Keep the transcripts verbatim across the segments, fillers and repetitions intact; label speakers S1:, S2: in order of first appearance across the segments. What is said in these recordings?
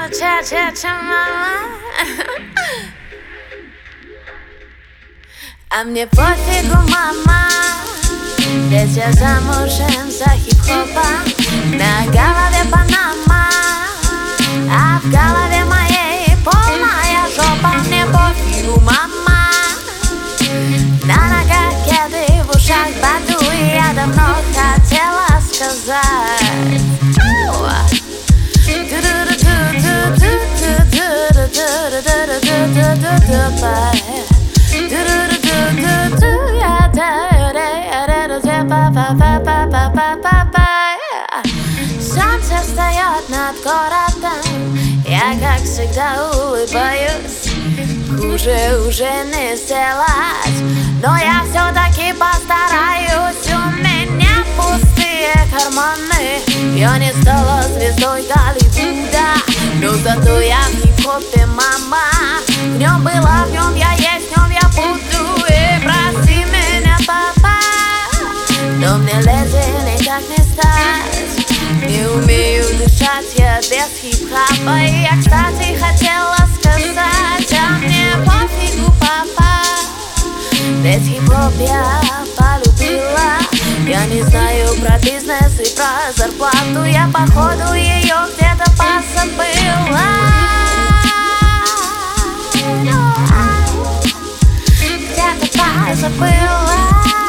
S1: Ча-ча-ча, мама. А мне пофигу, мама, ведь я замужем за хип-хопа. На голове Панама, а в голове моей полная жопа. Мне пофигу, мама, на ногах кеды, в ушах баду. И я давно хотела сказать: солнце встает над городом, я как всегда улыбаюсь. Хуже уже не сделать, но я все-таки постараюсь. У меня пустые карманы, я не стала звездой Голливуда, но зато я в хип-хопе, мама. В нем была, в нем я есть, в нем я буду. И прости меня, папа, но мне леди никак не стать. Не умею дышать я без хип-хопа. И я, кстати, хотела сказать: а мне пофигу, папа, ведь хип-хоп я полюбила. Я не знаю про бизнес и про зарплату, я походу ее где-то позабыла. Где-то позабыла.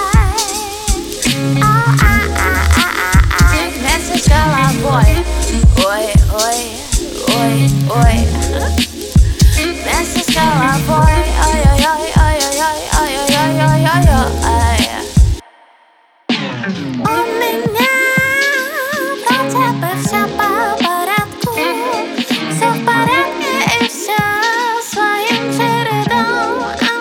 S1: Вместе с головой. Ой, ой, ой, ой. Вместе с головой. Ой-ой-ой, ой-ой-ой, ой-ой-ой-ой-ой-ой. У меня вроде бы все по порядку, все в порядке и все своим чередом.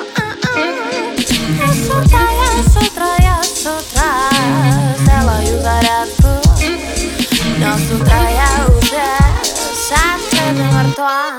S1: Я с утра, я с утра, я с утра делаю зарядку, но с утра я уже с открытым ртом.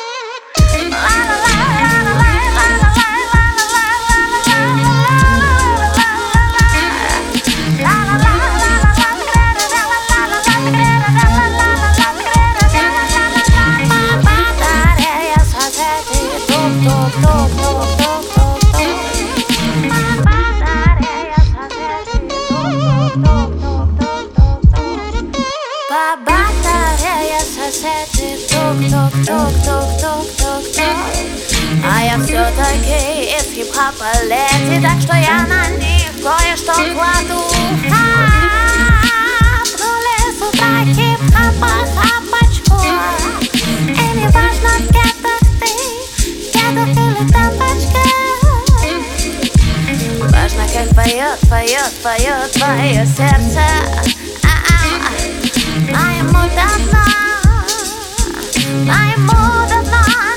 S1: По батарее соседи тук-тук-тук-тук-тук-тук-тук. А я все-таки из хип-хопа леди, так что я на них кое-что кладу. Хапнули с утра хип-хопа хапочку. И не важно, в кедах ты, в кедах или тапочка. Важно, как поет, поет, поет твое сердце. Моему давно, моему давно